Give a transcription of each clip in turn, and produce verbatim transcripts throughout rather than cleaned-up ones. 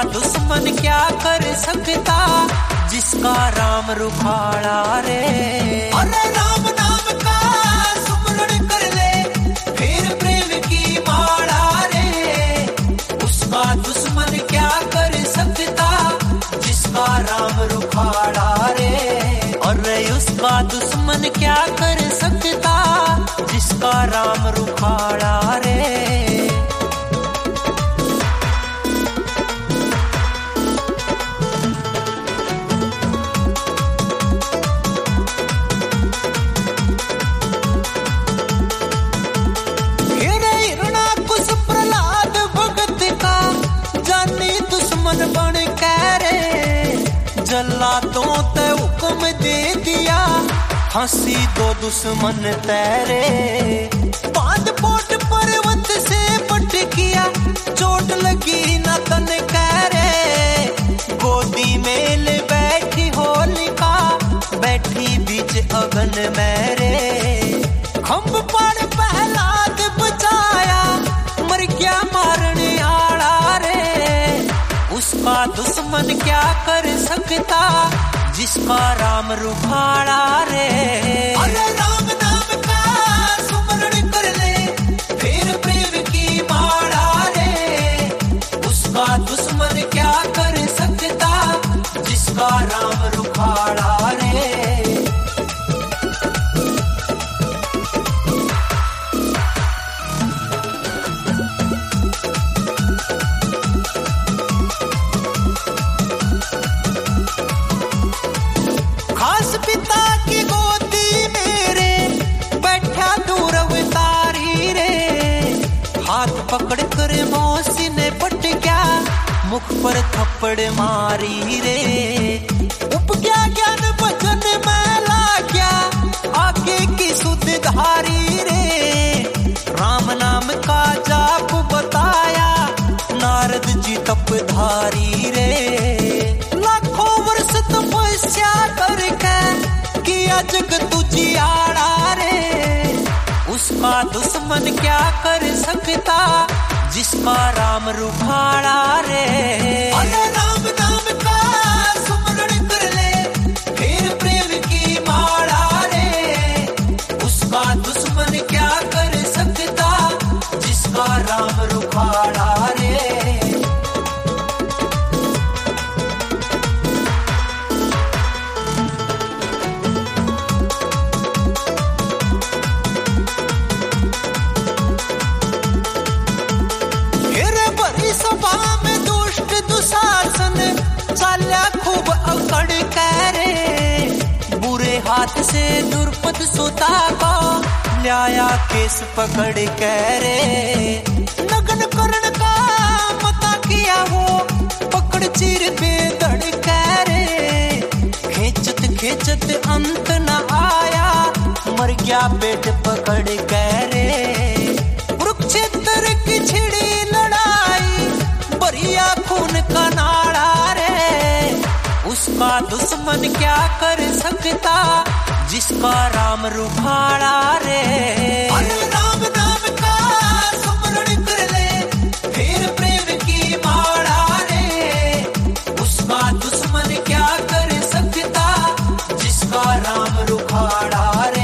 दुश्मन क्या कर सकता जिसका राम रुखाड़ा रे। अरे राम नाम का सुमरण कर ले फिर प्रेम की माला रे। उसका दुश्मन क्या कर सकता जिसका राम रुखाड़ा रे। अरे उसका दुश्मन क्या कर सकता जिसका राम रुखाड़ा रे। बन करे जल्लादों ते हुक्म दे दिया फांसी दो दुश्मन तेरे। बांध पोट पर्वत से पट किया चोट लगी न तन करे। गोदी में ले बैठी होलिका बैठी बीच अगन मेरे। खंभ पर पहलाद बचाया मर गया मारने आड़ा रे। उसका दुश्मन क्या कर सकता जिसका राम रुखाड़ा रे। अरे राम नाम का सुमरण कर ले फिर प्रेम की माला रे। उसका दुश्मन क्या कर सकता जिसका राम रुखाड़ा रे। पिता की गोदी मेरे बैठा दूर अवतारी रे। हाथ पकड़ कर मौसी ने पट गया मुख पर थप्पड़ मारी रे। उप गया ज्ञान वचन मैला क्या आगे की सुध धारी रे। राम नाम का जाप बताया नारद जी तप धारी रे। लाखों वर्ष तपस्या करके किया जग तुझी आड़ा रे। उसका दुश्मन क्या कर सकता जिसका राम रुखाड़ा रे। अरे राम नाम का सुमरण कर ले फिर प्रेम की माला रे। उसका दुश्मन क्या कर सकता जिसका राम रुखाड़ा रे। सभा में दुष्ट दुशासन चाल्या खूब अकड़ करे। बुरे हाथ से दुर्पद सुता को न्याया केस पकड़ करे। नगन करण का मता किया वो पकड़ चीर बेदड़ करे। खेचत खेचत अंत न आया मर गया पेट पकड़ करे। कुरुक्षेत्र की छिड़ी बरिया खून का नाड़ा रे। उसका दुश्मन क्या कर सकता जिसका राम रुखाड़ा रे। अरे राम नाम का सुमरण कर ले फिर प्रेम की माला रे। उसका दुश्मन क्या कर सकता जिसका राम रुखाड़ा रे।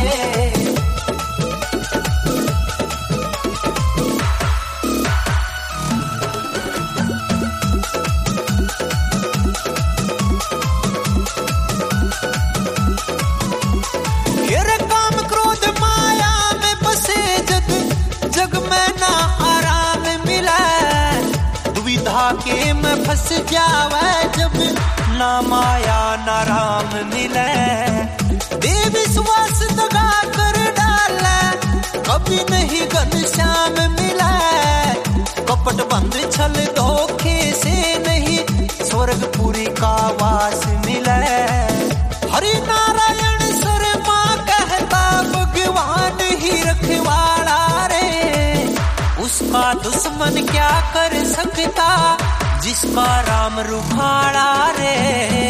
के में फंस जावे जब ना माया ना राम मिले। देव विश्वास दगा कर डाले कभी नहीं घनश्याम मिले। कपट बंद छल धोखे से नहीं स्वर्गपुरी का वास मिले। हरि नारायण शर्मा कहता भगवान ही रखवाड़ा रे। उसका दुश्मन क्या कर सकता जिसका राम रुखाड़ा रे।